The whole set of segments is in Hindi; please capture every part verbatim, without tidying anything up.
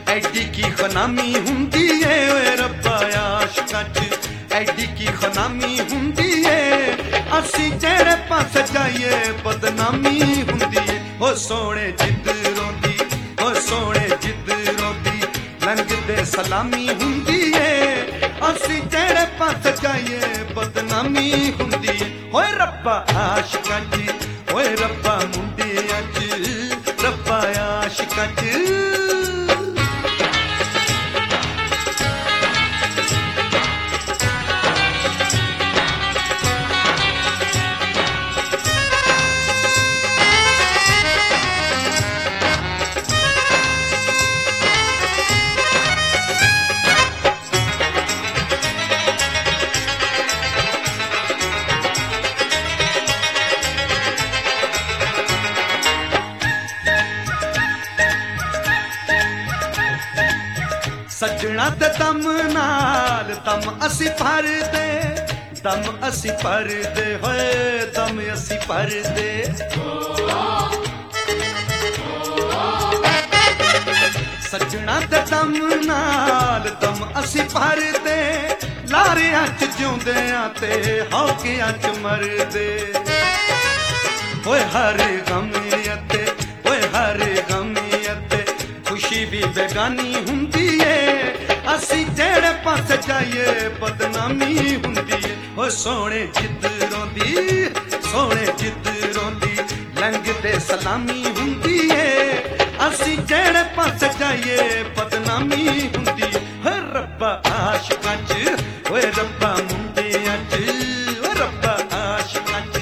ਐਡੀ ਕੀ ਖਨਾਮੀ ਹੁੰਦੀ ਏ ਓਏ ਰੱਬਾ ਆਸ਼ਕਾਂ 'ਚ ਐਡੀ ਕੀ ਖਨਾਮੀ ਹੁੰਦੀ ਏ ਅਸੀਂ ਜਿਹੜੇ ਪਾਸੇ ਜਾਈਏ ਬਦਨਾਮੀ ਹੁੰਦੀ ਏ ਓ ਸੋਹਣੇ ਜਿੱਦ ਰੋਂਦੀ ਓ ਸੋਹਣੇ ਜਿੱਦ ਰੋਂਦੀ ਲੰਘਦੇ ਸਲਾਮੀ ਹੁੰਦੀ ਏ ਅਸੀਂ ਜਿਹੜੇ ਪਾਸੇ ਜਾਈਏ ਬਦਨਾਮੀ ਹੁੰਦੀ ਏ ਓਏ ਰੱਬਾ ਆਸ਼ਕਾਂ 'ਚ ਓਏ ਰੱਬਾ ਮੁੰਡਿਆਂ 'ਚ ਰੱਬਾ ਆਸ਼ਕਾਂ 'ਚ सजना ते दम नाल दम असी भरदे दम असी भरदे होए दम असी भरदे सजना ते दम नाल दम असी भरदे लारियां च जिउंदियां ते हौकियां च मरदे होए हर गम अते होए हर गम अते खुशी भी बेगानी हुंदी है असी जेड़े पासे जाइए बदनामी हुंदी है ओ सोहणे जिद्द रोंदी सोहणे जिद्द रोंदी लंघदे सलामी हुंदी है असी जेड़े पासे जाइए बदनामी हुंदी है ओ रब्बा आशिकां च ओए रब्बा मुंडियां च ओ रब्बा आशिकां च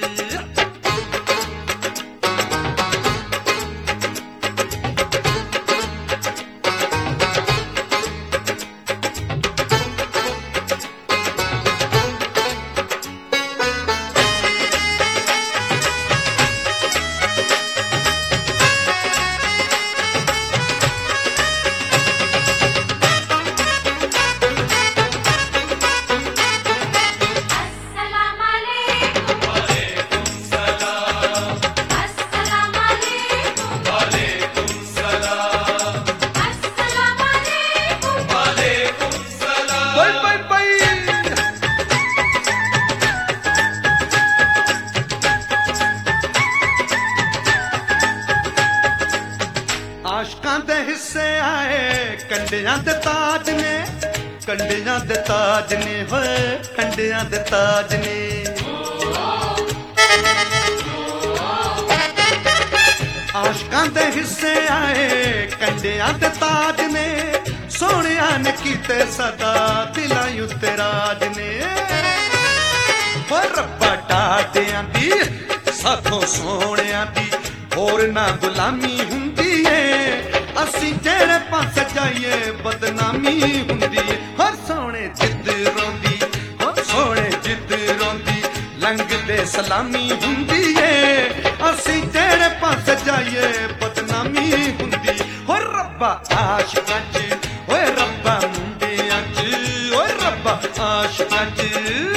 आशकां दे हिस्से आए कंडियां दे ताज ने कंडियां दे ताज ने होए कंडियां दे ताज ने आशकां दे हिस्से आए कंडियां दे ताज ने सोहणिया ने कीते सदा दिलां उत्ते राज ने हो रब्बा टाडियां दी साथों सोहणिया दी होर ना गुलामी हुंदी असी जेड़े पासे जाइए बदनामी हुंदी हर सोहणे जिद्द रोंदी हर सोहणे जिद्द रोंदी लंघदे सलामी हुंदी असी जेड़े पासे जाइए बदनामी हुंदी हर रब्बा आशिकां च ओए रब्बा मुंडियां च ओए रब्बा आशिकां च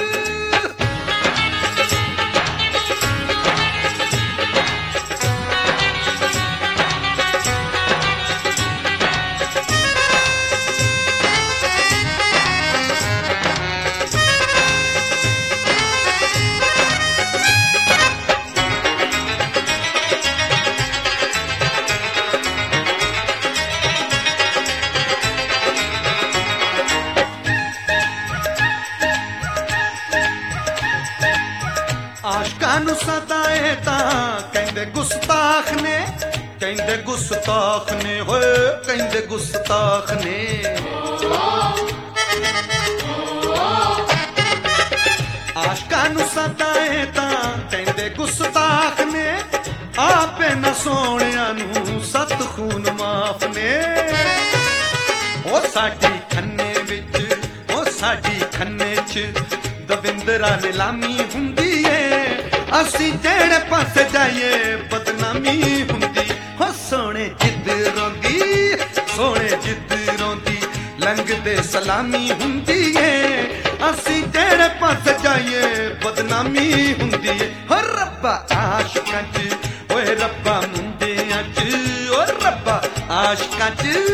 आशकां नूं सताए तां कहंदे गुस्ताख ने कहंदे गुस्ताख ने होए कहंदे गुस्ताख ने आशकां नूं सताए तां कहंदे गुस्ताख ने आपे न सोहणिया नूं सत खून माफ ने ओ साडी खन्ने विच ओ साडी खन्ने च दविंदरा नीलामी हुंदी असी जेड़े पासे जाइए बदनामी हुंदी हो सोहणे जिद्द रोंदी सोहणे जिद्द रोंदी लंघदे सलामी हुंदी असी जेड़े पासे जाइए बदनामी हुंदी हो रब्बा आशिकां च ओए रब्बा मुंडियां च ओ रब्बा आशिकां च